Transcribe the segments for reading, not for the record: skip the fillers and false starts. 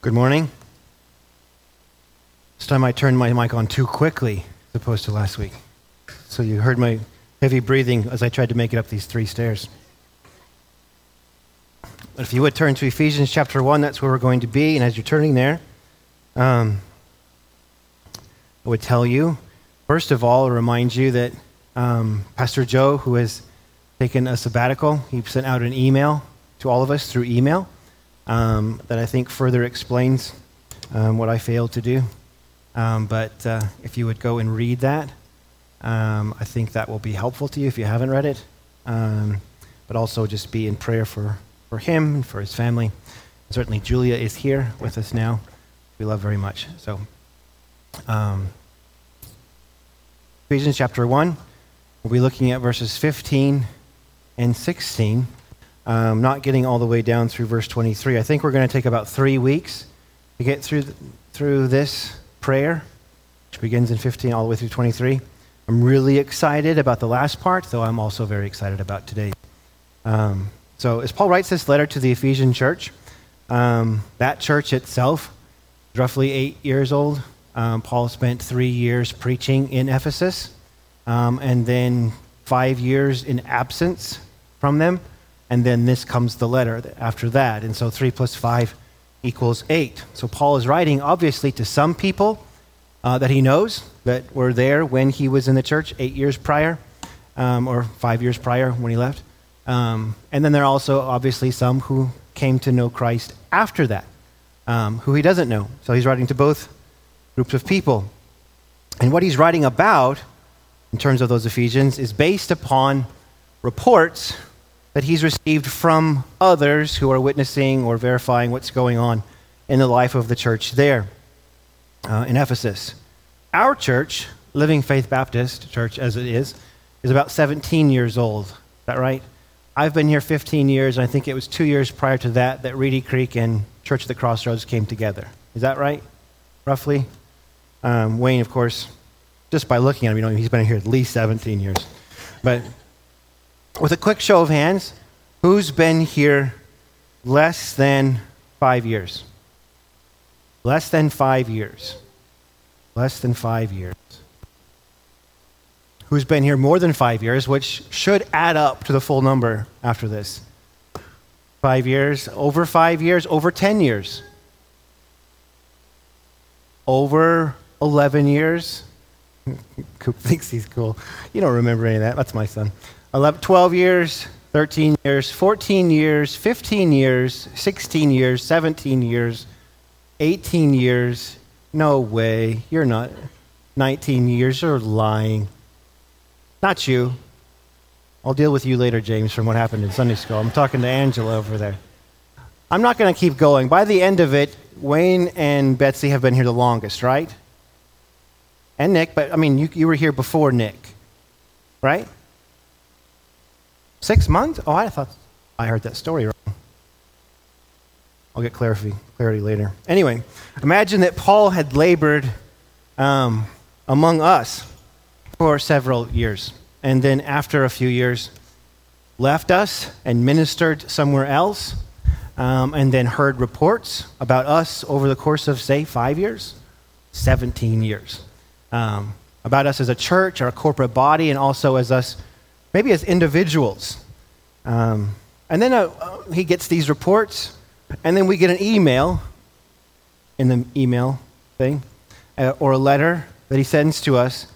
Good morning. This time I turned my mic on too quickly as opposed to last week. So you heard my heavy breathing as I tried to make it up these 3 stairs. But if you would turn to Ephesians chapter 1, that's where we're going to be. And as you're turning there, I would tell you, first of all, remind you that Pastor Joe, who has taken a sabbatical, he sent out an email to all of us through email that I think further explains what I failed to do. But if you would go and read that, I think that will be helpful to you if you haven't read it. But also just be in prayer for him and for his family. Certainly Julia is here with us now. We love very much. So Ephesians chapter 1, we'll be looking at verses 15 and 16. Not getting all the way down through verse 23. I think we're going to take about 3 weeks to get through this prayer, which begins in 15 all the way through 23. I'm really excited about the last part, though I'm also very excited about today. So as Paul writes this letter to the Ephesian church, that church itself is roughly 8 years old. Paul spent 3 years preaching in Ephesus, and then 5 years in absence from them. And then this comes the letter after that. And so 3 plus 5 equals 8. So Paul is writing, obviously, to some people that he knows that were there when he was in the church 8 years prior, or 5 years prior when he left. And then there are also, obviously, some who came to know Christ after that, who he doesn't know. So he's writing to both groups of people. And what he's writing about, in terms of those Ephesians, is based upon reports that he's received from others who are witnessing or verifying what's going on in the life of the church there in Ephesus. Our church, Living Faith Baptist Church as it is about 17 years old. Is that right? I've been here 15 years, and I think it was 2 years prior to that Reedy Creek and Church of the Crossroads came together. Is that right, roughly? Wayne, of course, just by looking at him, he's been here at least 17 years. But with a quick show of hands, who's been here less than 5 years? Less than 5 years. Less than 5 years. Who's been here more than 5 years, which should add up to the full number after this? 5 years, over 5 years, over 10 years. Over 11 years. Coop thinks he's cool. You don't remember any of that. That's my son. 12 years, 13 years, 14 years, 15 years, 16 years, 17 years, 18 years. No way. You're not. 19 years. You're lying. Not you. I'll deal with you later, James, from what happened in Sunday school. I'm talking to Angela over there. I'm not going to keep going. By the end of it, Wayne and Betsy have been here the longest, right? And Nick, but you were here before Nick, right? 6 months? Oh, I thought I heard that story wrong. I'll get clarity later. Anyway, imagine that Paul had labored among us for several years, and then after a few years left us and ministered somewhere else, and then heard reports about us over the course of, say, 5 years, 17 years, about us as a church, our corporate body, and also as us maybe as individuals. And then he gets these reports, and then we get an email in the email thing, or a letter that he sends to us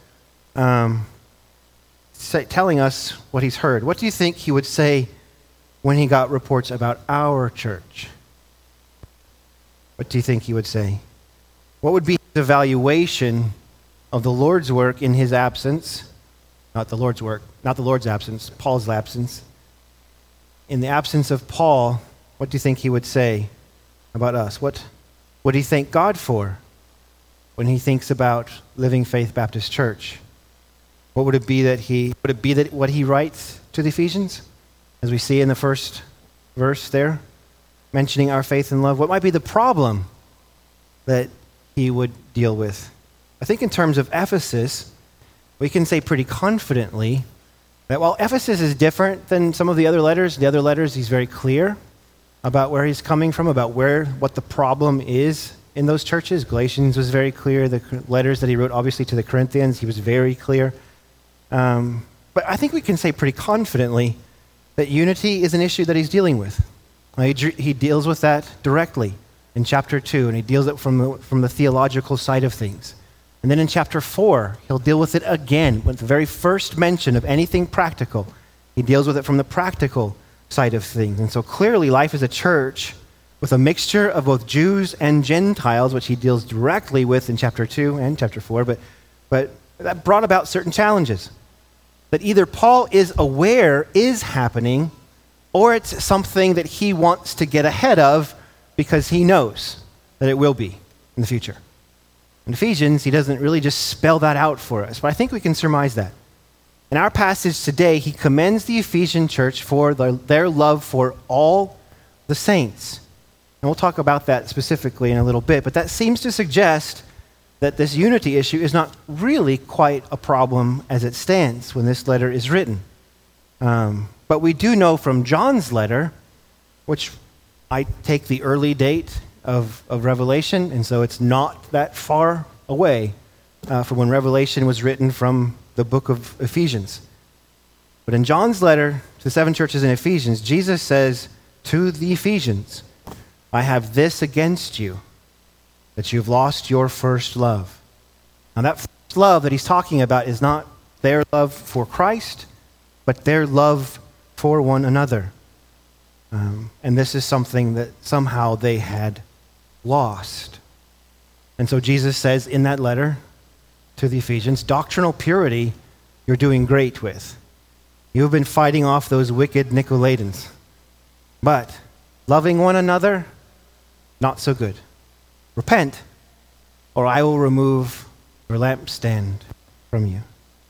telling us what he's heard. What do you think he would say when he got reports about our church? What do you think he would say? What would be his evaluation of the Lord's work in his absence? Not the Lord's absence, Paul's absence. In the absence of Paul, what do you think he would say about us? What would he thank God for when he thinks about Living Faith Baptist Church? What would it be that what he writes to the Ephesians, as we see in the first verse there, mentioning our faith and love? What might be the problem that he would deal with? I think in terms of Ephesus, we can say pretty confidently that while Ephesus is different than some of the other letters, he's very clear about where he's coming from, about what the problem is in those churches. Galatians was very clear. The letters that he wrote, obviously, to the Corinthians, he was very clear. But I think we can say pretty confidently that unity is an issue that he's dealing with. He deals with that directly in chapter 2, and he deals it from the theological side of things. And then in chapter 4, he'll deal with it again with the very first mention of anything practical. He deals with it from the practical side of things. And so clearly life as a church with a mixture of both Jews and Gentiles, which he deals directly with in chapter 2 and chapter 4, but that brought about certain challenges that either Paul is aware is happening, or it's something that he wants to get ahead of because he knows that it will be in the future. In Ephesians, he doesn't really just spell that out for us, but I think we can surmise that. In our passage today, he commends the Ephesian church for their love for all the saints. And we'll talk about that specifically in a little bit, but that seems to suggest that this unity issue is not really quite a problem as it stands when this letter is written. But we do know from John's letter, which I take the early date of Revelation, and so it's not that far away from when Revelation was written from the book of Ephesians. But in John's letter to the 7 churches in Ephesians, Jesus says to the Ephesians, I have this against you, that you've lost your first love. Now that first love that he's talking about is not their love for Christ, but their love for one another. And this is something that somehow they had lost. And so Jesus says in that letter to the Ephesians, doctrinal purity you're doing great with. You've been fighting off those wicked Nicolaitans. But loving one another, not so good. Repent, or I will remove your lampstand from you.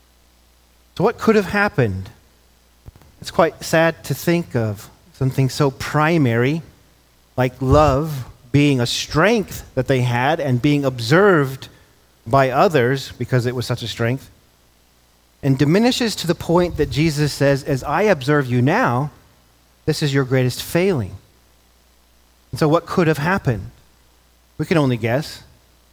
So what could have happened? It's quite sad to think of something so primary like love being a strength that they had and being observed by others because it was such a strength, and diminishes to the point that Jesus says, as I observe you now, this is your greatest failing. And so what could have happened? We can only guess.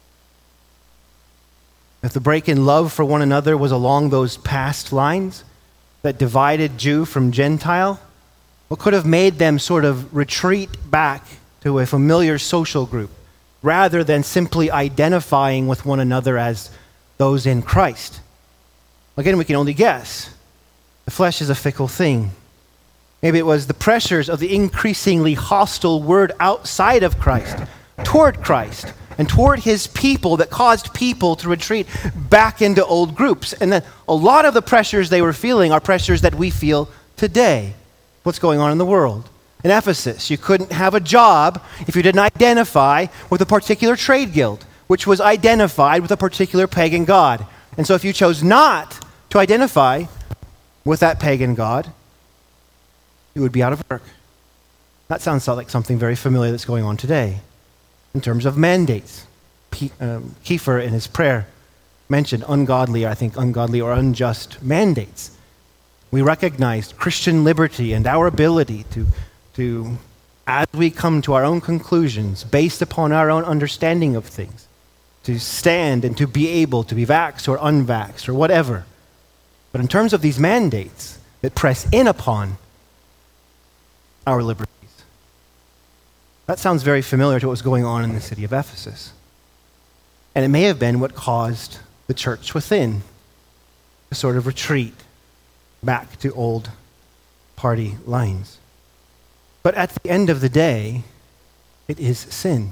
If the break in love for one another was along those past lines that divided Jew from Gentile, what could have made them sort of retreat back to a familiar social group rather than simply identifying with one another as those in Christ? Again, we can only guess. The flesh is a fickle thing. Maybe it was the pressures of the increasingly hostile word outside of Christ, toward Christ, and toward his people that caused people to retreat back into old groups. And then a lot of the pressures they were feeling are pressures that we feel today. What's going on in the world? In Ephesus, you couldn't have a job if you didn't identify with a particular trade guild, which was identified with a particular pagan god. And so if you chose not to identify with that pagan god, you would be out of work. That sounds like something very familiar that's going on today in terms of mandates. Kiefer in his prayer mentioned ungodly or unjust mandates. We recognize Christian liberty and our ability to, as we come to our own conclusions based upon our own understanding of things, to stand and to be able to be vaxxed or unvaxxed or whatever. But in terms of these mandates that press in upon our liberties, that sounds very familiar to what was going on in the city of Ephesus. And it may have been what caused the church within to sort of retreat back to old party lines. But at the end of the day, it is sin.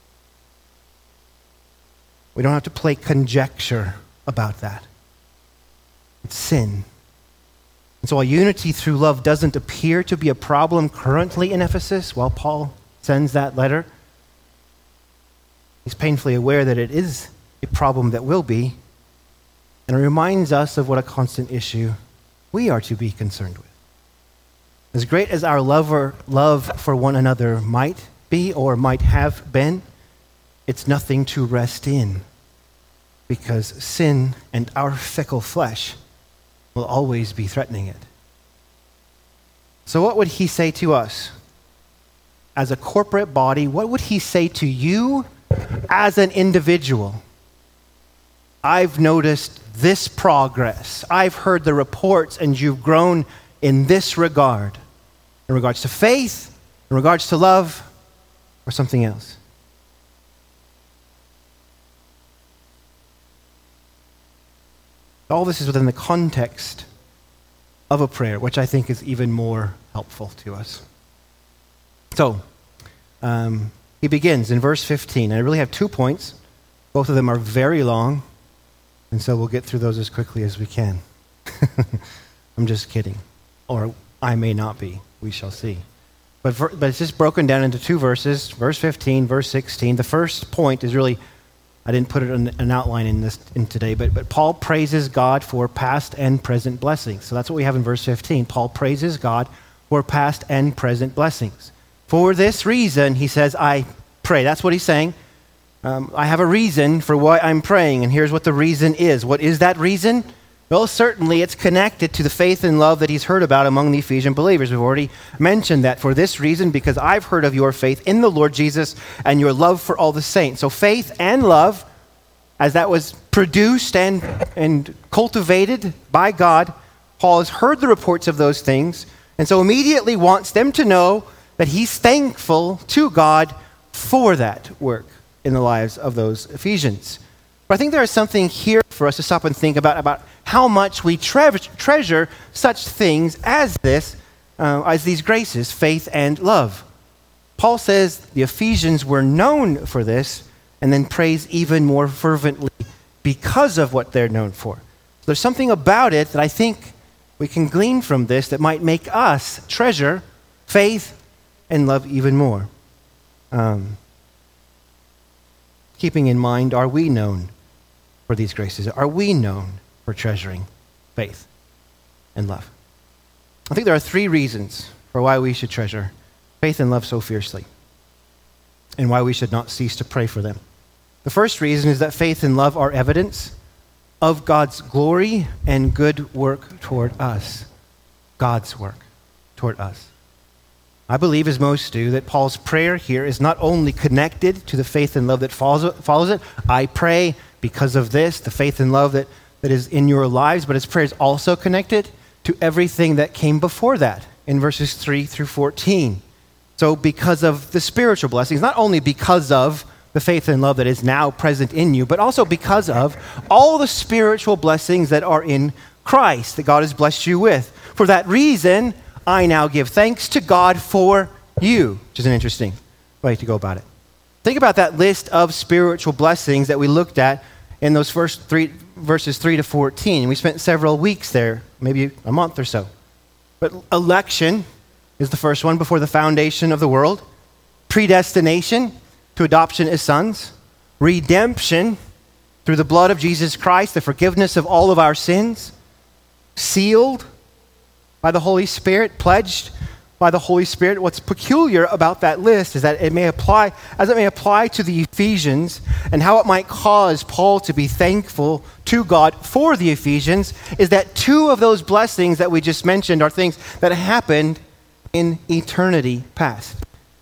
We don't have to play conjecture about that. It's sin. And so while unity through love doesn't appear to be a problem currently in Ephesus, while Paul sends that letter, he's painfully aware that it is a problem that will be, and it reminds us of what a constant issue we are to be concerned with. As great as our love for one another might be or might have been, it's nothing to rest in, because sin and our fickle flesh will always be threatening it. So what would he say to us? as a corporate body, what would he say to you as an individual? I've noticed this progress. I've heard the reports, and you've grown in this regard. In regards to faith, in regards to love, or something else. All this is within the context of a prayer, which I think is even more helpful to us. So, he begins in verse 15. I really have 2 points. Both of them are very long, and so we'll get through those as quickly as we can. I'm just kidding. Or I may not be. We shall see. But it's just broken down into 2 verses, verse 15, verse 16. The first point is really, I didn't put it in an outline in today, but Paul praises God for past and present blessings. So that's what we have in verse 15. Paul praises God for past and present blessings. For this reason, he says, I pray. That's what he's saying. I have a reason for why I'm praying, and here's what the reason is. What is that reason? Well, certainly it's connected to the faith and love that he's heard about among the Ephesian believers. We've already mentioned that. For this reason, because I've heard of your faith in the Lord Jesus and your love for all the saints. So faith and love, as that was produced and cultivated by God, Paul has heard the reports of those things, and so immediately wants them to know that he's thankful to God for that work in the lives of those Ephesians. But I think there is something here for us to stop and think about how much we treasure such things as these graces, faith and love. Paul says the Ephesians were known for this, and then prays even more fervently because of what they're known for. So there's something about it that I think we can glean from this that might make us treasure faith and love even more. Keeping in mind, are we known for these graces? Are we known for treasuring faith and love? I think there are 3 reasons for why we should treasure faith and love so fiercely, and why we should not cease to pray for them. The first reason is that faith and love are evidence of God's glory and good work toward us. God's work toward us. I believe, as most do, that Paul's prayer here is not only connected to the faith and love that follows it. I pray because of this, the faith and love that is in your lives, but his prayer is also connected to everything that came before that in verses 3 through 14. So because of the spiritual blessings, not only because of the faith and love that is now present in you, but also because of all the spiritual blessings that are in Christ that God has blessed you with. For that reason, I now give thanks to God for you, which is an interesting way to go about it. Think about that list of spiritual blessings that we looked at in those first verses 3 to 14. We spent several weeks there, maybe a month or so. But election is the first one before the foundation of the world. Predestination to adoption as sons. Redemption through the blood of Jesus Christ, the forgiveness of all of our sins. Sealed by the Holy Spirit, pledged by the Holy Spirit. What's peculiar about that list is that it may apply to the Ephesians, and how it might cause Paul to be thankful to God for the Ephesians is that 2 of those blessings that we just mentioned are things that happened in eternity past.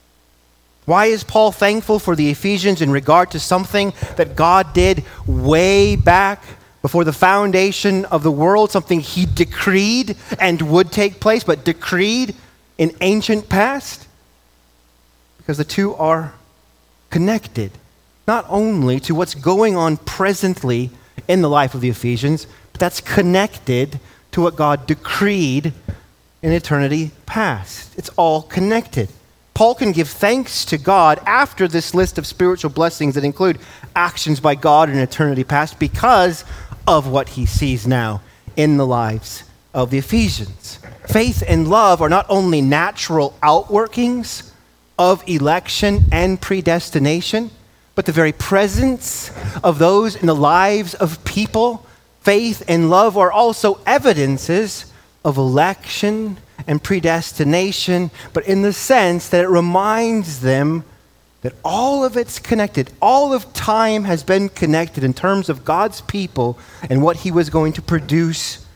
Why is Paul thankful for the Ephesians in regard to something that God did way back before the foundation of the world, something he decreed and would take place, but decreed in ancient past? Because the 2 are connected, not only to what's going on presently in the life of the Ephesians, but that's connected to what God decreed in eternity past. It's all connected. Paul can give thanks to God after this list of spiritual blessings that include actions by God in eternity past because of what he sees now in the lives of the Ephesians. Faith and love are not only natural outworkings of election and predestination, but the very presence of those in the lives of people. Faith and love are also evidences of election and predestination, but in the sense that it reminds them that all of it's connected. All of time has been connected in terms of God's people and what he was going to produce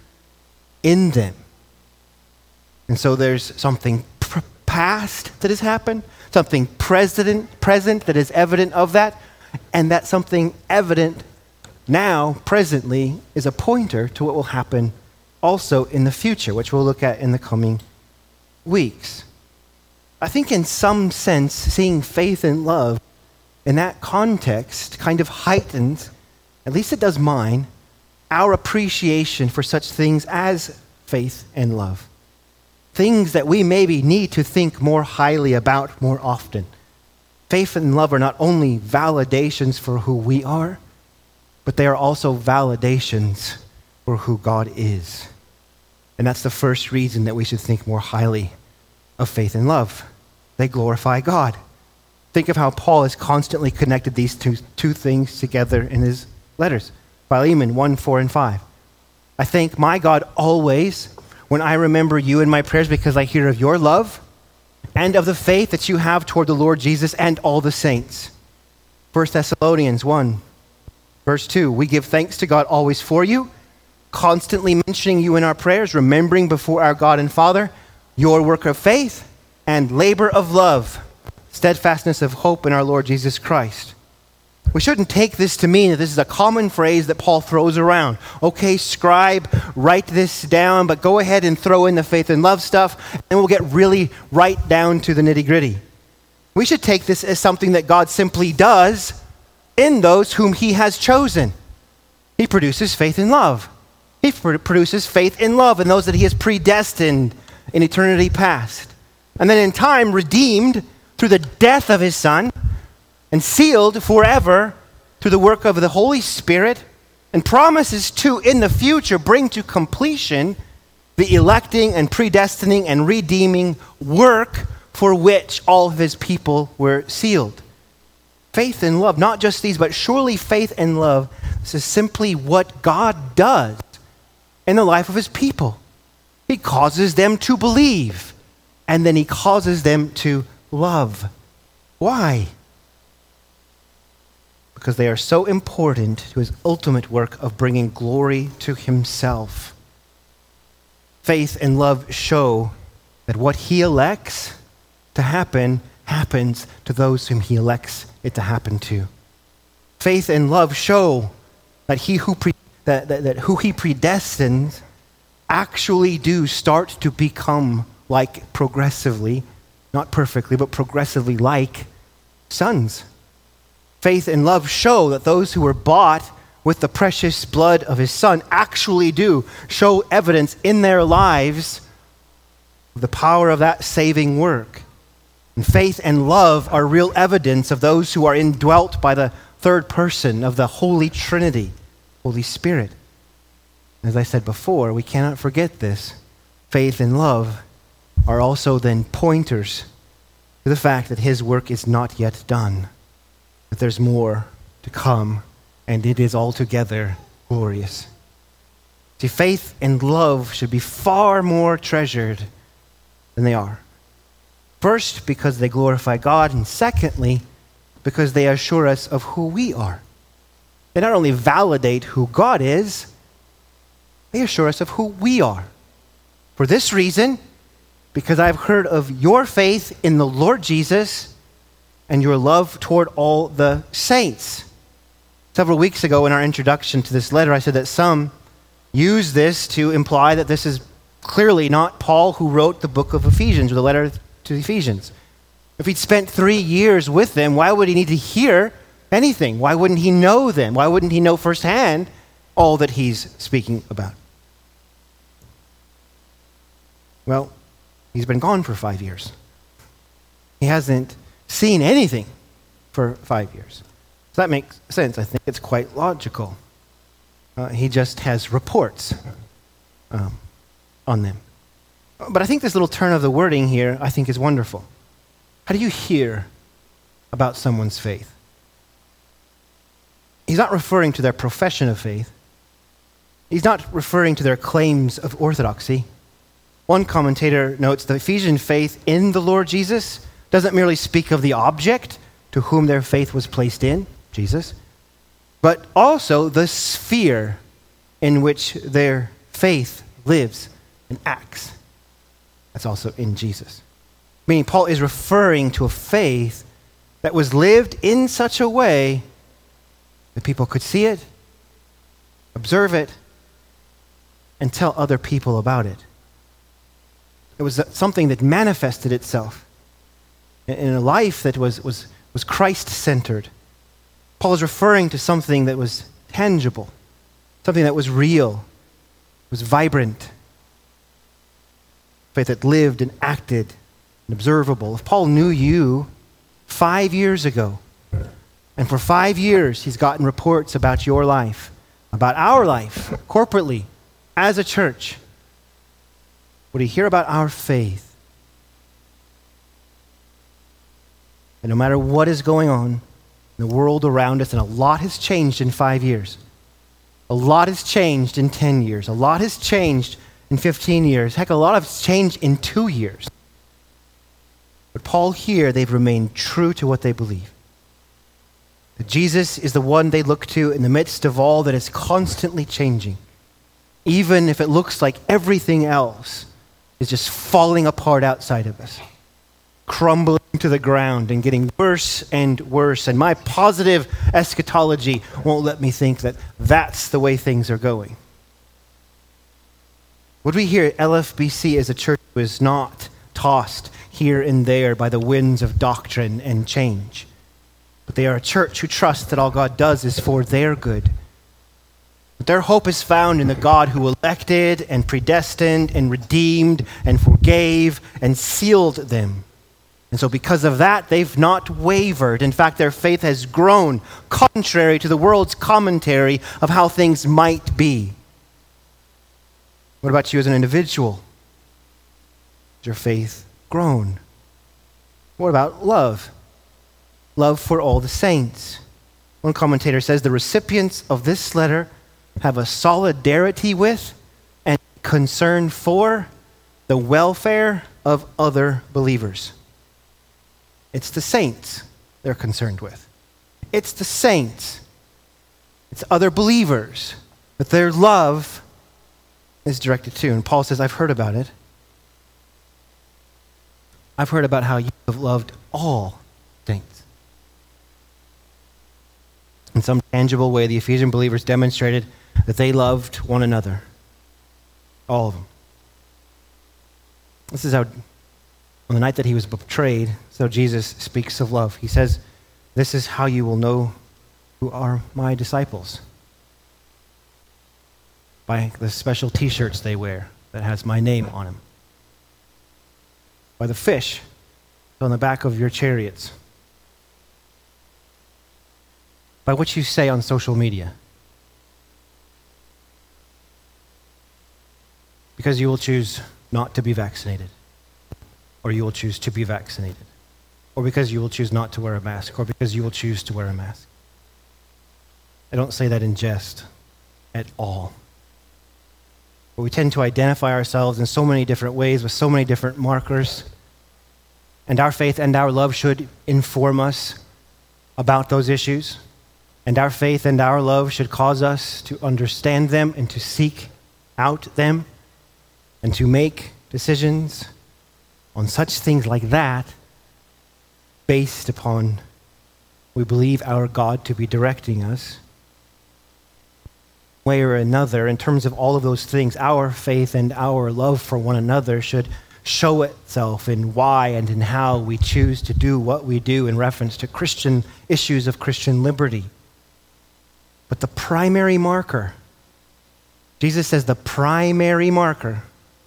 in them. And so there's something past that has happened, something present that is evident of that, and that something evident now, presently, is a pointer to what will happen also in the future, which we'll look at in the coming weeks. I think in some sense, seeing faith and love in that context kind of heightens, at least it does mine, our appreciation for such things as faith and love. Things that we maybe need to think more highly about more often. Faith and love are not only validations for who we are, but they are also validations for who God is. And that's the first reason that we should think more highly of faith and love. They glorify God. Think of how Paul has constantly connected these two things together in his letters. Philemon 1, 4, and 5. I thank my God always when I remember you in my prayers because I hear of your love and of the faith that you have toward the Lord Jesus and all the saints. 1 Thessalonians 1, verse 2. We give thanks to God always for you, constantly mentioning you in our prayers, remembering before our God and Father your work of faith and labor of love, steadfastness of hope in our Lord Jesus Christ. We shouldn't take this to mean that this is a common phrase that Paul throws around. Okay, scribe, write this down, but go ahead and throw in the faith and love stuff, and we'll get really right down to the nitty-gritty. We should take this as something that God simply does in those whom he has chosen. He produces faith and love. He produces faith and love in those that he has predestined in eternity past. And then in time, redeemed through the death of his Son, and sealed forever through the work of the Holy Spirit, and promises to, in the future, bring to completion the electing and predestining and redeeming work for which all of his people were sealed. Faith and love, not just these, but surely faith and love, this is simply what God does in the life of his people. He causes them to believe, and then he causes them to love. Why? Because they are so important to his ultimate work of bringing glory to himself. Faith and love show that what he elects to happen happens to those whom he elects it to happen to. Faith and love show that who he predestines actually do start to become like progressively, not perfectly, but progressively like sons. Faith and love show that those who were bought with the precious blood of his Son actually do show evidence in their lives of the power of that saving work. And faith and love are real evidence of those who are indwelt by the third person of the Holy Trinity, Holy Spirit. As I said before, we cannot forget this. Faith and love are also then pointers to the fact that his work is not yet done, that there's more to come, and it is altogether glorious. See, faith and love should be far more treasured than they are. First, because they glorify God, and secondly, because they assure us of who we are. They not only validate who God is, they assure us of who we are. For this reason, because I've heard of your faith in the Lord Jesus and your love toward all the saints. Several weeks ago in our introduction to this letter, I said that some use this to imply that this is clearly not Paul who wrote the book of Ephesians or the letter to the Ephesians. If he'd spent 3 years with them, why would he need to hear anything? Why wouldn't he know them? Why wouldn't he know firsthand all that he's speaking about? Well, he's been gone for 5 years. He hasn't seen anything for 5 years. So that makes sense. I think it's quite logical. He just has reports on them. But I think this little turn of the wording here, I think, is wonderful. How do you hear about someone's faith? He's not referring to their profession of faith. He's not referring to their claims of orthodoxy. One commentator notes the Ephesian faith in the Lord Jesus doesn't merely speak of the object to whom their faith was placed in, Jesus, but also the sphere in which their faith lives and acts. That's also in Jesus. Meaning Paul is referring to a faith that was lived in such a way that people could see it, observe it, and tell other people about it. It was something that manifested itself in a life that was Christ-centered. Paul is referring to something that was tangible, something that was real, was vibrant, faith that lived and acted and observable. If Paul knew you 5 years ago, and for 5 years he's gotten reports about your life, about our life, corporately, as a church, would he hear about our faith? And no matter what is going on in the world around us, and a lot has changed in 5 years, a lot has changed in 10 years, a lot has changed in 15 years, heck, a lot has changed in 2 years. But Paul here, they've remained true to what they believe. That Jesus is the one they look to in the midst of all that is constantly changing, even if it looks like everything else is just falling apart outside of us, crumbling to the ground and getting worse and worse. And my positive eschatology won't let me think that that's the way things are going. What we hear at LFBC is a church who is not tossed here and there by the winds of doctrine and change, but they are a church who trusts that all God does is for their good. But their hope is found in the God who elected and predestined and redeemed and forgave and sealed them. And so because of that, they've not wavered. In fact, their faith has grown contrary to the world's commentary of how things might be. What about you as an individual? Has your faith grown? What about love? Love for all the saints. One commentator says the recipients of this letter have a solidarity with and concern for the welfare of other believers. It's the saints they're concerned with. It's the saints. It's other believers that their love is directed to. And Paul says, I've heard about it. I've heard about how you have loved all saints. In some tangible way, the Ephesian believers demonstrated that they loved one another. All of them. This is how, on the night that he was betrayed, so Jesus speaks of love. He says, this is how you will know who are my disciples. By the special t-shirts they wear that has my name on them. By the fish on the back of your chariots. By what you say on social media. Because you will choose not to be vaccinated. Or you will choose to be vaccinated. Or because you will choose not to wear a mask. Or because you will choose to wear a mask. I don't say that in jest at all. But we tend to identify ourselves in so many different ways with so many different markers. And our faith and our love should inform us about those issues. And our faith and our love should cause us to understand them and to seek out them and to make decisions on such things like that based upon we believe our God to be directing us. Way or another, in terms of all of those things, our faith and our love for one another should show itself in why and in how we choose to do what we do in reference to Christian issues of Christian liberty. But the primary marker, Jesus says the primary marker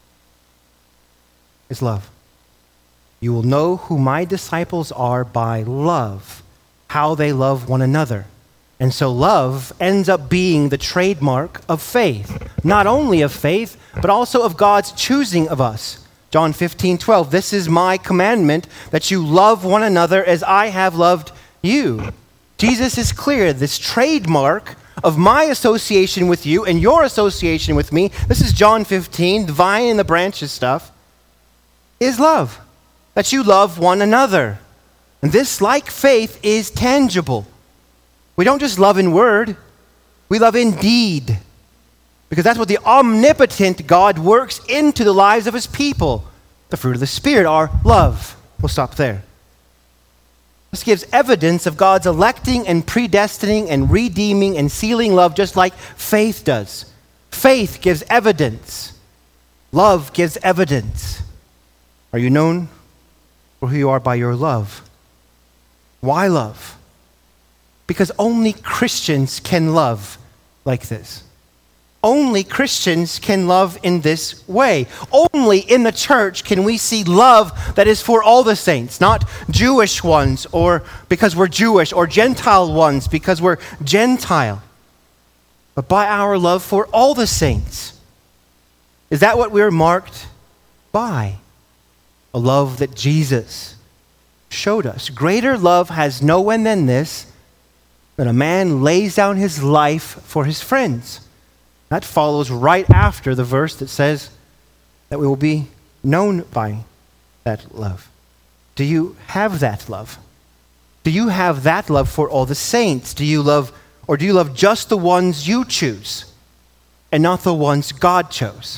is love. You will know who my disciples are by love, how they love one another. And so love ends up being the trademark of faith. Not only of faith, but also of God's choosing of us. John 15:12, this is my commandment, that you love one another as I have loved you. Jesus is clear, this trademark of my association with you and your association with me, this is John 15, the vine and the branches stuff, is love. That you love one another. And this, like faith, is tangible. We don't just love in word, we love in deed. Because that's what the omnipotent God works into the lives of his people. The fruit of the Spirit are love, We'll stop there. This gives evidence of God's electing and predestining and redeeming and sealing love just like faith does. Faith gives evidence. Love gives evidence. Are you known for who you are by your love? Why love? Because only Christians can love like this. Only Christians can love in this way. Only in the church can we see love that is for all the saints, not Jewish ones or because we're Jewish, or Gentile ones because we're Gentile, but by our love for all the saints. Is that what we're marked by? A love that Jesus showed us. Greater love has no one than this, that a man lays down his life for his friends. That follows right after the verse that says that we will be known by that love. Do you have that love? Do you have that love for all the saints? Do you love just the ones you choose and not the ones God chose?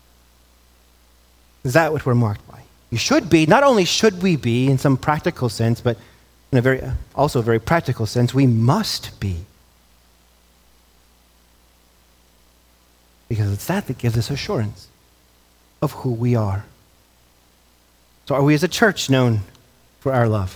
Is that what we're marked by? You should be. Not only should we be in some practical sense, but in a very practical sense, we must be. Because it's that gives us assurance of who we are. So are we as a church known for our love?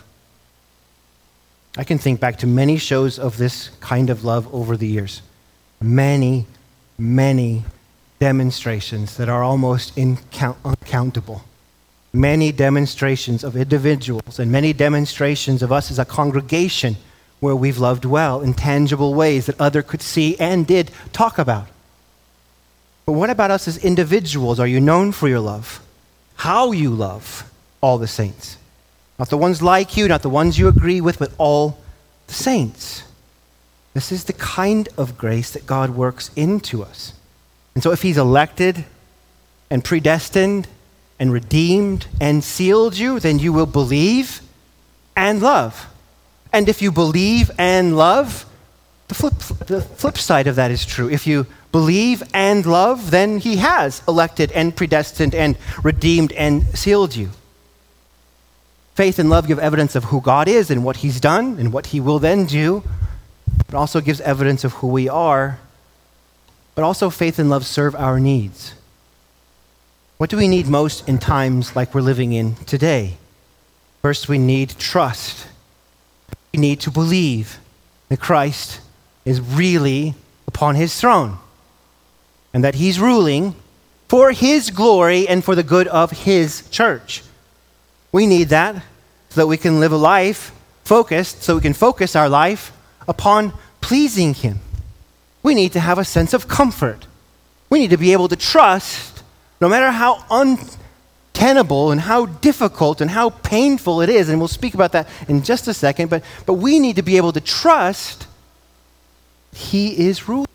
I can think back to many shows of this kind of love over the years. Many, many demonstrations that are almost uncountable. Many demonstrations of individuals and many demonstrations of us as a congregation where we've loved well in tangible ways that others could see and did talk about. But what about us as individuals? Are you known for your love? How you love all the saints? Not the ones like you, not the ones you agree with, but all the saints. This is the kind of grace that God works into us. And so if he's elected and predestined and redeemed and sealed you, then you will believe and love. And if you believe and love, the flip side of that is true. If you believe and love, then he has elected and predestined and redeemed and sealed you. Faith and love give evidence of who God is and what he's done and what he will then do. It also gives evidence of who we are. But also faith and love serve our needs. What do we need most in times like we're living in today? First, we need trust. We need to believe that Christ is really upon his throne and that he's ruling for his glory and for the good of his church. We need that so that we can live a life focused, so we can focus our life upon pleasing him. We need to have a sense of comfort. We need to be able to trust, no matter how untenable and how difficult and how painful it is, and we'll speak about that in just a second, but we need to be able to trust he is ruling,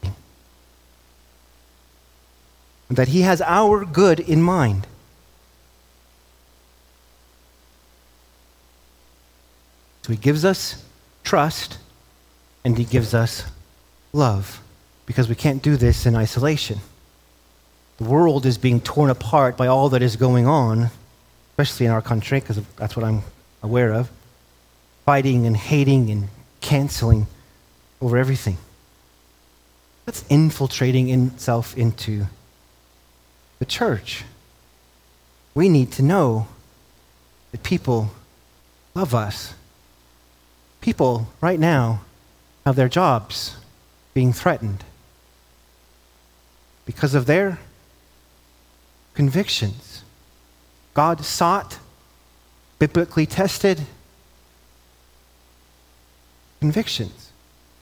that he has our good in mind. So he gives us trust and he gives us love, because we can't do this in isolation. The world is being torn apart by all that is going on, especially in our country, because that's what I'm aware of. Fighting and hating and canceling over everything. That's infiltrating itself into the church. We need to know that people love us. People right now have their jobs being threatened because of their convictions. God sought, biblically tested convictions.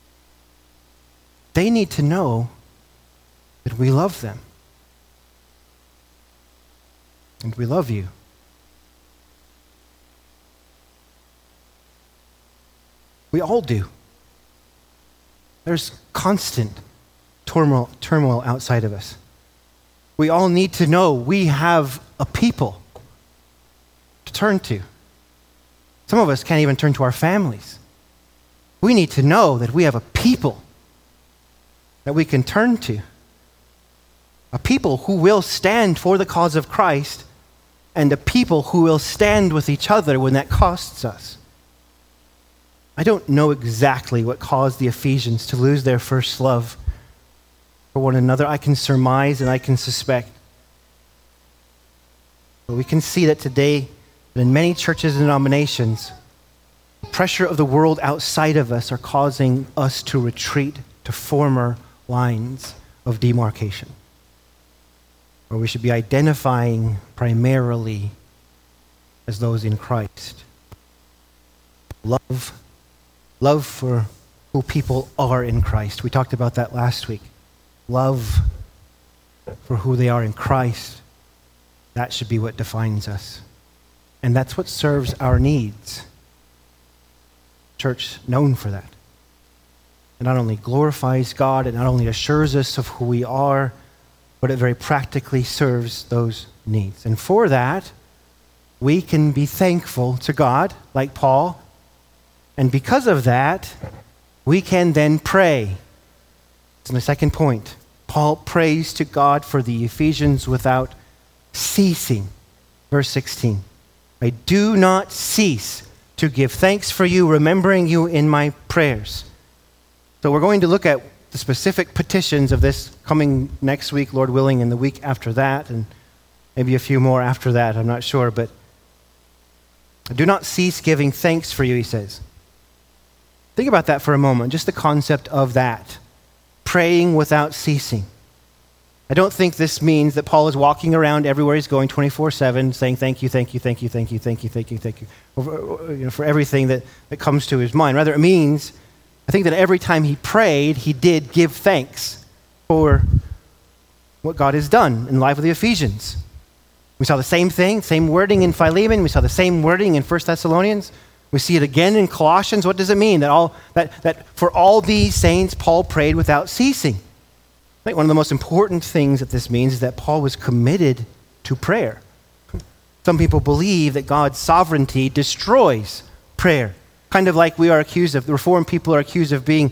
They need to know that we love them. And we love you. We all do. There's constant turmoil outside of us. We all need to know we have a people to turn to. Some of us can't even turn to our families. We need to know that we have a people that we can turn to. A people who will stand for the cause of Christ and a people who will stand with each other when that costs us. I don't know exactly what caused the Ephesians to lose their first love for one another. I can surmise and I can suspect. But we can see that today, in many churches and denominations, the pressure of the world outside of us are causing us to retreat to former lines of demarcation, where we should be identifying primarily as those in Christ. Love for who people are in Christ. We talked about that last week. Love for who they are in Christ. That should be what defines us. And that's what serves our needs. Church known for that. It not only glorifies God, it not only assures us of who we are, but it very practically serves those needs. And for that, we can be thankful to God, like Paul. And because of that, we can then pray. It's the second point. Paul prays to God for the Ephesians without ceasing. Verse 16. I do not cease to give thanks for you, remembering you in my prayers. So we're going to look at the specific petitions of this coming next week, Lord willing, and the week after that, and maybe a few more after that, I'm not sure. But I do not cease giving thanks for you, he says. Think about that for a moment, just the concept of that. Praying without ceasing. I don't think this means that Paul is walking around everywhere he's going 24/7 saying thank you, thank you, thank you, thank you, thank you, thank you, thank you, for everything that comes to his mind. Rather, it means, I think that every time he prayed, he did give thanks for what God has done in the life of the Ephesians. We saw the same thing, same wording in Philemon. We saw the same wording in 1 Thessalonians. We see it again in Colossians. What does it mean? That for all these saints, Paul prayed without ceasing. I think one of the most important things that this means is that Paul was committed to prayer. Some people believe that God's sovereignty destroys prayer. Kind of like we are accused of, the Reformed people are accused of being,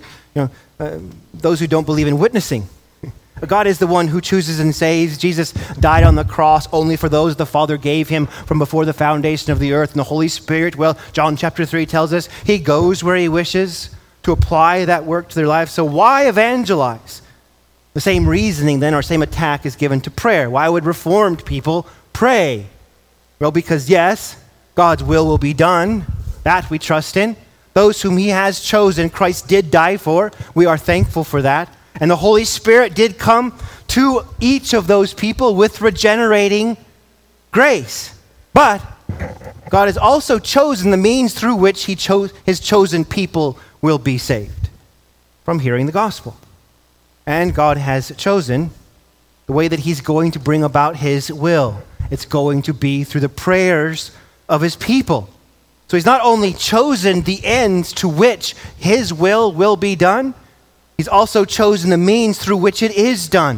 those who don't believe in witnessing. God is the one who chooses and saves. Jesus died on the cross only for those the Father gave him from before the foundation of the earth. And the Holy Spirit, well, John chapter 3 tells us, he goes where he wishes to apply that work to their lives. So why evangelize? The same reasoning then, or same attack is given to prayer. Why would Reformed people pray? Well, because yes, God's will be done. That we trust in. Those whom he has chosen, Christ did die for. We are thankful for that. And the Holy Spirit did come to each of those people with regenerating grace. But God has also chosen the means through which his chosen people will be saved from hearing the gospel. And God has chosen the way that he's going to bring about his will. It's going to be through the prayers of his people. So he's not only chosen the ends to which his will be done, he's also chosen the means through which it is done.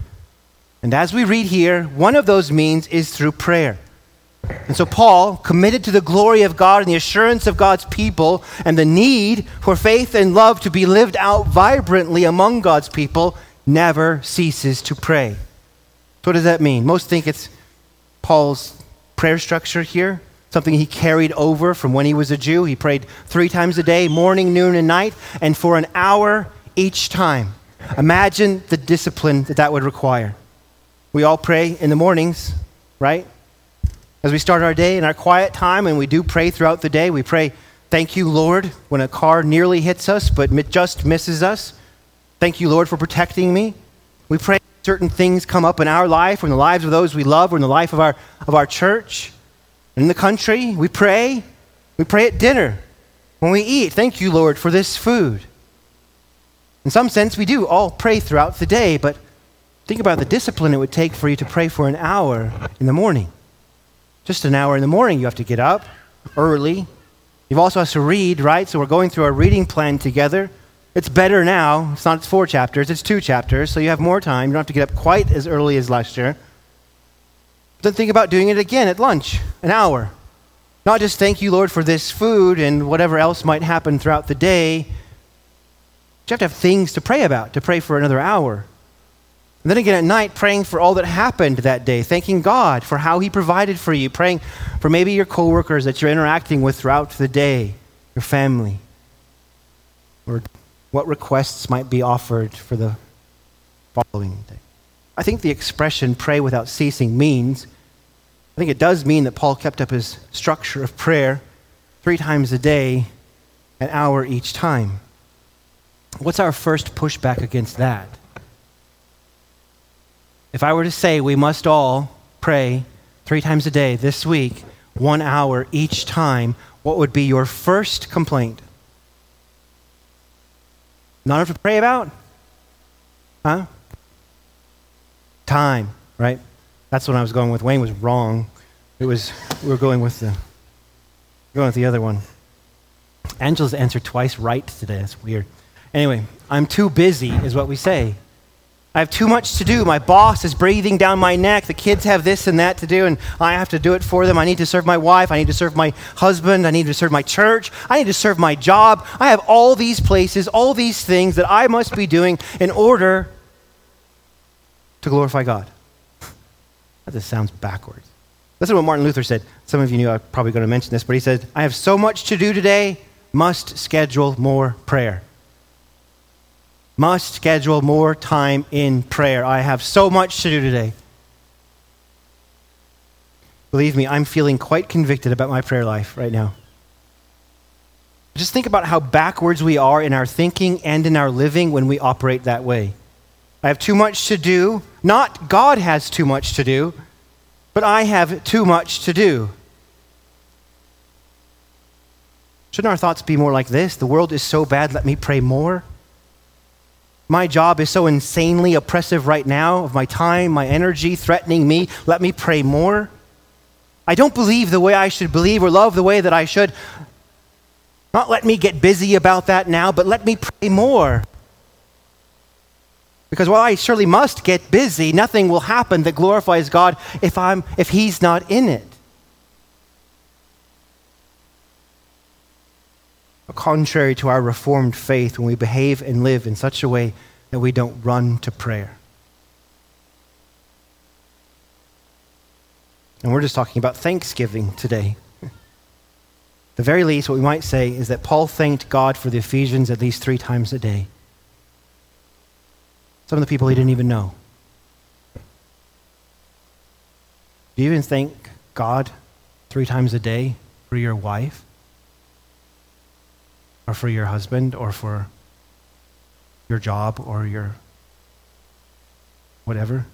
And as we read here, one of those means is through prayer. And so Paul, committed to the glory of God and the assurance of God's people and the need for faith and love to be lived out vibrantly among God's people, never ceases to pray. So what does that mean? Most think it's Paul's prayer structure here, something he carried over from when he was a Jew. He prayed 3 times a day, morning, noon, and night, and for an hour each time. Imagine the discipline that would require. We all pray in the mornings, right? As we start our day in our quiet time, and we do pray throughout the day, we pray, thank you, Lord, when a car nearly hits us but just misses us. Thank you, Lord, for protecting me. We pray certain things come up in our life, or in the lives of those we love, or in the life of our church. In the country, we pray. We pray at dinner. When we eat, thank you, Lord, for this food. In some sense, we do all pray throughout the day, but think about the discipline it would take for you to pray for an hour in the morning. Just an hour in the morning, you have to get up early. You've also have to read, right? So we're going through our reading plan together. It's better now. It's not 4 chapters, it's 2 chapters, so you have more time. You don't have to get up quite as early as last year. Then think about doing it again at lunch, an hour. Not just thank you, Lord, for this food and whatever else might happen throughout the day. You have to have things to pray about, to pray for another hour. And then again at night, praying for all that happened that day, thanking God for how he provided for you, praying for maybe your coworkers that you're interacting with throughout the day, your family, or what requests might be offered for the following day. I think the expression pray without ceasing I think it does mean that Paul kept up his structure of prayer 3 times a day, an hour each time. What's our first pushback against that? If I were to say we must all pray 3 times a day this week, 1 hour each time, what would be your first complaint? Not enough to pray about? Huh? Time, right? That's what I was going with. Wayne was wrong. We were going with the other one. Angela's answered twice right today. That's weird. Anyway, I'm too busy is what we say. I have too much to do. My boss is breathing down my neck. The kids have this and that to do, and I have to do it for them. I need to serve my wife. I need to serve my husband. I need to serve my church. I need to serve my job. I have all these places, all these things that I must be doing in order to glorify God. That just sounds backwards. Listen to what Martin Luther said. Some of you knew I was probably going to mention this, but he said, I have so much to do today, must schedule more prayer. Must schedule more time in prayer. I have so much to do today. Believe me, I'm feeling quite convicted about my prayer life right now. Just think about how backwards we are in our thinking and in our living when we operate that way. I have too much to do. Not God has too much to do, but I have too much to do. Shouldn't our thoughts be more like this? The world is so bad, let me pray more. My job is so insanely oppressive right now of my time, my energy, threatening me. Let me pray more. I don't believe the way I should believe or love the way that I should. Not let me get busy about that now, but let me pray more. Because while I surely must get busy, nothing will happen that glorifies God if he's not in it. Contrary to our Reformed faith when we behave and live in such a way that we don't run to prayer. And we're just talking about Thanksgiving today. The very least, what we might say is that Paul thanked God for the Ephesians at least 3 times a day. Some of the people he didn't even know. Do you even thank God 3 times a day for your wife? Or for your husband, or for your job, or your whatever?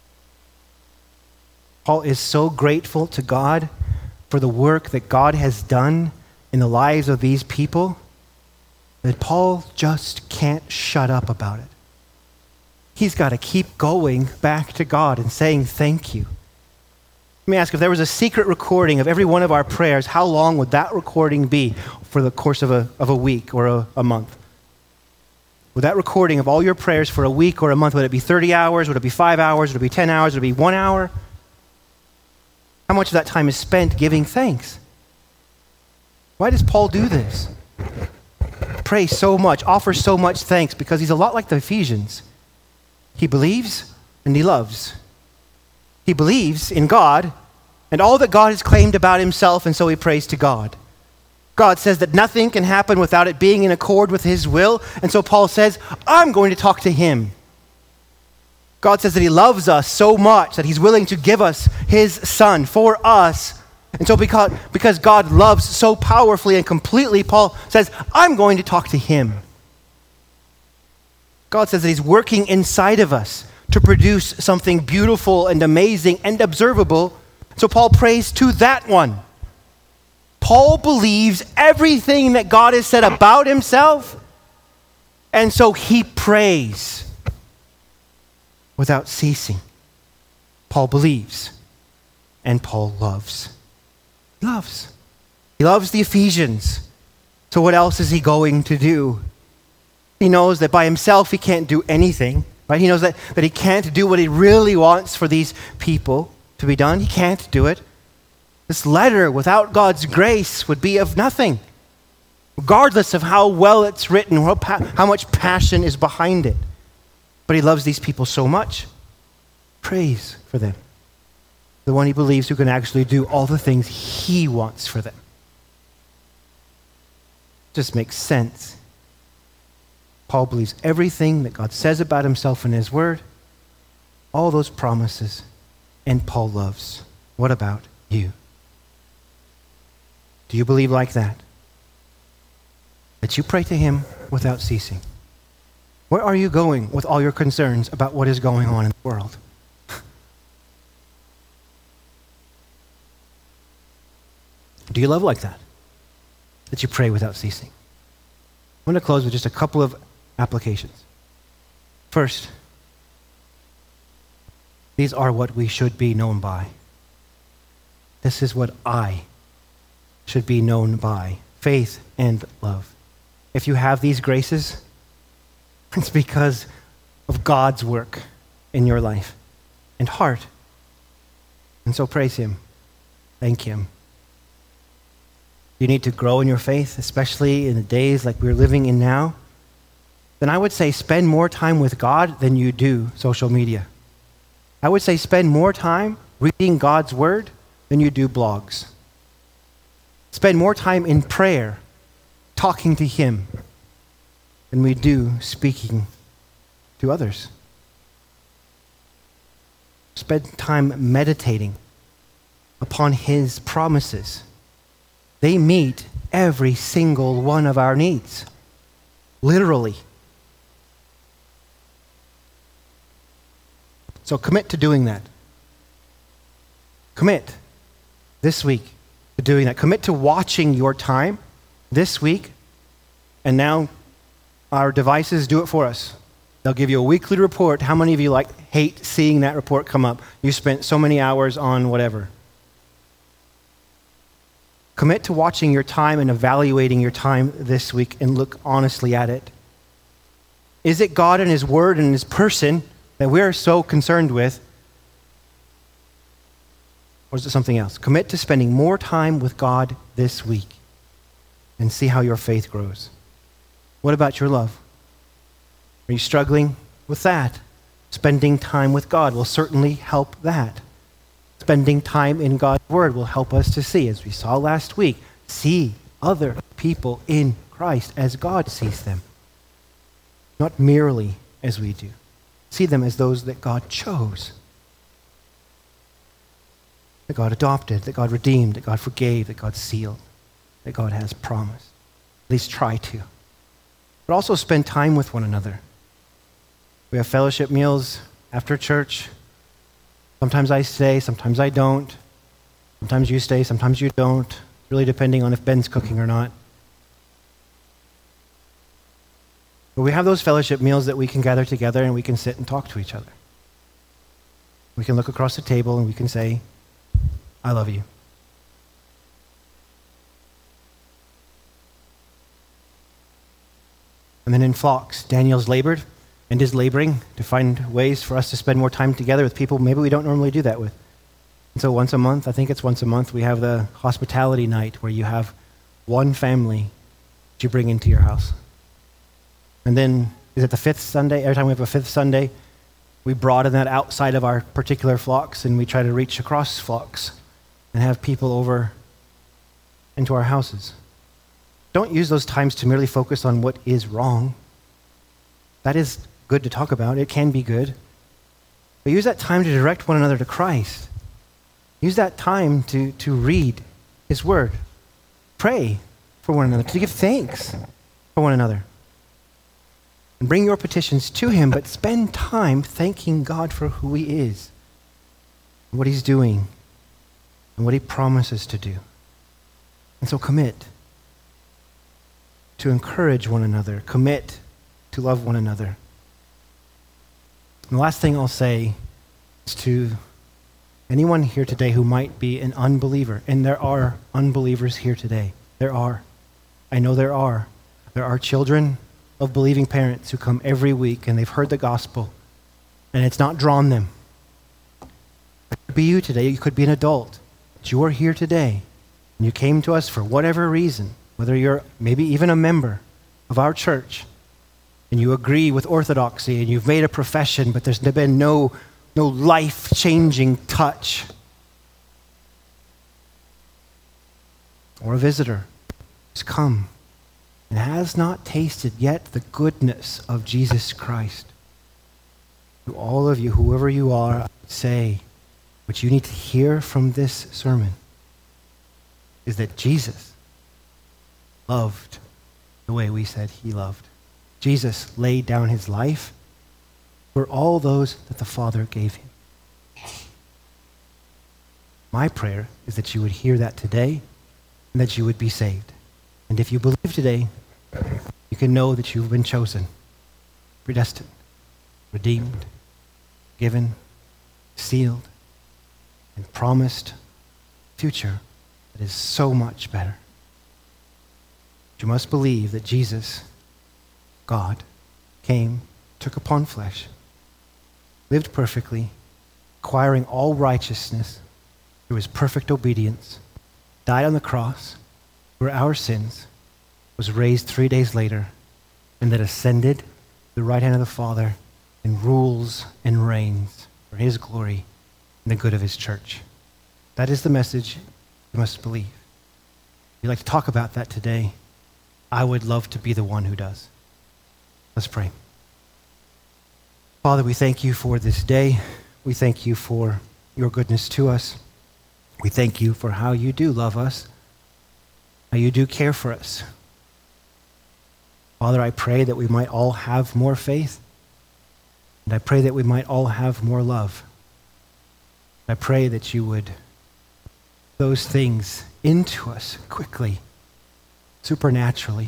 Paul is so grateful to God for the work that God has done in the lives of these people that Paul just can't shut up about it. He's got to keep going back to God and saying thank you. Let me ask, if there was a secret recording of every one of our prayers, how long would that recording be for the course of a week or a month? Would that recording of all your prayers for a week or a month, would it be 30 hours? Would it be 5 hours? Would it be 10 hours? Would it be 1 hour? How much of that time is spent giving thanks? Why does Paul do this? Pray so much, offer so much thanks, because he's a lot like the Ephesians. He believes and he loves. He believes in God and all that God has claimed about himself, and so he prays to God. God says that nothing can happen without it being in accord with his will, and so Paul says, I'm going to talk to him. God says that he loves us so much that he's willing to give us his son for us. And so because God loves so powerfully and completely, Paul says, I'm going to talk to him. God says that he's working inside of us to produce something beautiful and amazing and observable. So Paul prays to that one. Paul believes everything that God has said about himself, and so he prays without ceasing. Paul believes, and Paul loves. He loves. He loves the Ephesians. So what else is he going to do? He knows that by himself he can't do anything. Right? He knows that he can't do what he really wants for these people to be done. He can't do it. This letter, without God's grace, would be of nothing, regardless of how well it's written, how much passion is behind it. But he loves these people so much prays for them. The one he believes who can actually do all the things he wants for them. Just makes sense. Paul believes everything that God says about himself in his word, all those promises, and Paul loves. What about you? Do you believe like that? That you pray to him without ceasing? Where are you going with all your concerns about what is going on in the world? Do you love like that? That you pray without ceasing? I want to close with just a couple of applications. First, these are what we should be known by. This is what I should be known by. Faith and love. If you have these graces, it's because of God's work in your life and heart. And so praise him. Thank him. You need to grow in your faith, especially in the days like we're living in now. Then I would say spend more time with God than you do social media. I would say spend more time reading God's word than you do blogs. Spend more time in prayer, talking to him, than we do speaking to others. Spend time meditating upon his promises. They meet every single one of our needs, literally. So commit to doing that. Commit this week to doing that. Commit to watching your time this week. And now our devices do it for us. They'll give you a weekly report. How many of you hate seeing that report come up? You spent so many hours on whatever. Commit to watching your time and evaluating your time this week and look honestly at it. Is it God and his word and his person that we're so concerned with? Or is it something else? Commit to spending more time with God this week and see how your faith grows. What about your love? Are you struggling with that? Spending time with God will certainly help that. Spending time in God's word will help us to see, as we saw last week, see other people in Christ as God sees them. Not merely as we do. See them as those that God chose. That God adopted, that God redeemed, that God forgave, that God sealed, that God has promised. At least try to. But also spend time with one another. We have fellowship meals after church. Sometimes I stay, sometimes I don't. Sometimes you stay, sometimes you don't. Really depending on if Ben's cooking or not. But we have those fellowship meals that we can gather together and we can sit and talk to each other. We can look across the table and we can say, I love you. And then in flocks, Daniel's labored and is laboring to find ways for us to spend more time together with people maybe we don't normally do that with. And so once a month, I think it's once a month, we have the hospitality night where you have one family that you bring into your house. And then, is it the fifth Sunday? Every time we have a fifth Sunday, we broaden that outside of our particular flocks and we try to reach across flocks and have people over into our houses. Don't use those times to merely focus on what is wrong. That is good to talk about. It can be good. But use that time to direct one another to Christ. Use that time to read his word. Pray for one another, to give thanks for one another. And bring your petitions to him, but spend time thanking God for who he is, what he's doing, and what he promises to do. And so commit to encourage one another. Commit to love one another. And the last thing I'll say is to anyone here today who might be an unbeliever, and there are unbelievers here today. There are. I know there are. There are children of believing parents who come every week and they've heard the gospel and it's not drawn them. It could be you today. You could be an adult. But you are here today and you came to us for whatever reason, whether you're maybe even a member of our church and you agree with orthodoxy and you've made a profession, but there's been no no life-changing touch, or a visitor who's come and has not tasted yet the goodness of Jesus Christ. To all of you, whoever you are, I would say, what you need to hear from this sermon is that Jesus loved the way we said he loved. Jesus laid down his life for all those that the Father gave him. My prayer is that you would hear that today and that you would be saved. And if you believe today, you can know that you've been chosen, predestined, redeemed, given, sealed, and promised a future that is so much better. You must believe that Jesus, God, came, took upon flesh, lived perfectly, acquiring all righteousness through his perfect obedience, died on the cross for our sins, was raised 3 days later, and then ascended to the right hand of the Father and rules and reigns for his glory and the good of his church. That is the message you must believe. If you'd like to talk about that today, I would love to be the one who does. Let's pray. Father, we thank you for this day. We thank you for your goodness to us. We thank you for how you do love us, how you do care for us. Father, I pray that we might all have more faith, and I pray that we might all have more love. I pray that you would those things into us quickly, supernaturally.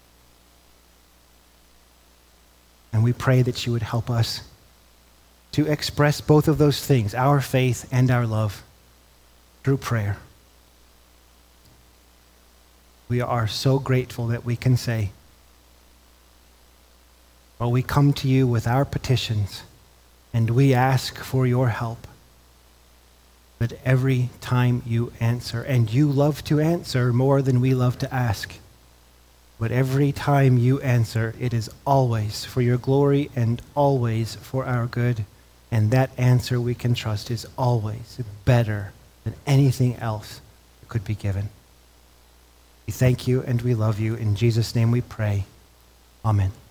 And we pray that you would help us to express both of those things, our faith and our love, through prayer. We are so grateful that we can say, well, we come to you with our petitions and we ask for your help. That every time you answer, and you love to answer more than we love to ask, but every time you answer, it is always for your glory and always for our good. And that answer we can trust is always better than anything else that could be given. We thank you and we love you. In Jesus' name we pray. Amen.